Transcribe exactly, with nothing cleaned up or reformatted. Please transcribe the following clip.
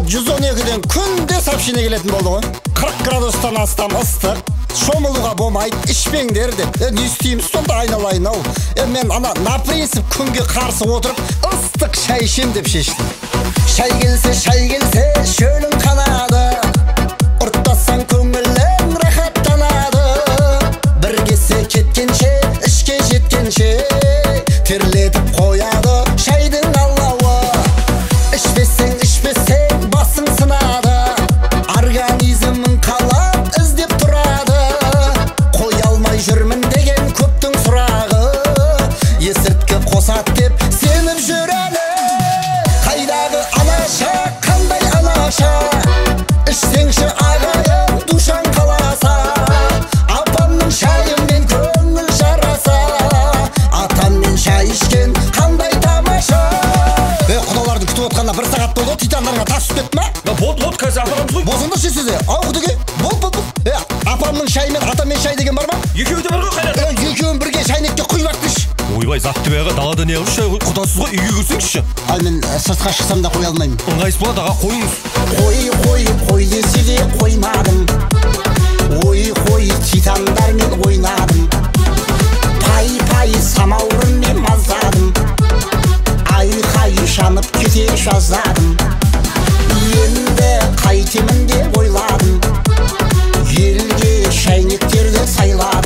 жүз он екіден күнде сообщение келетін болды ғой. қырық градустан астам ыстық, шомылуға болмайды, ішпеңдер деп. Е, не істейміз сонда айналайын ау. Е, мен ана на принцип күнге қарсы отырып, ыстық шай ішем деп шештім. Шай келсе, шай келсе, шөлің қанады. Ұрттасаң көңілің рахаттанады. Бір кесе кеткенше, ішке жеткенше, терлетіп қояды шайдың алауы. Ішпесең, ішпесең, басың сынады. Организмің қалап іздеп тұрады. Қой алмай жүрмін деген көптің сұрағы. Есірткі қосат деп сеніп жүр әлі. Қайдағы анаша, қандай анаша? Ішсеңші ағайын душан қаласа. Апамның шайымен көңіл жараса. Атаммен шай ішкен қандай тамаша. Е, құдаларды күтіп отқанда бір сағат болды, титандарға тас түсіп кетті ма? Болды, болды, қазір апарамыз ғой. Босыңдаршы сізде, ау құдеге, бол, бол, бол. Е, апамның шайы мен атаммен шай деген бар ма? Екеуі де бар ғой қайрат. Е, екеуін бірге шайнекке құйып ақтыш. Ойбай, затты бәға далада не қылыш, құдасыз ғой, үйге кірсеңізші. Ай, мен сыртқа шықсам да қоя алмаймын. Ыңғайсыз болады, аға, қойыңыз. Қой, қой, қой десе де қоймадым. Ой, қой, титандармен ойнадым. Пай, пай, самаурынмен маздадым. Айқай жанып кете жаздадым. Енді қайтемін деп ойладым. Елге шайнектерді сайладым.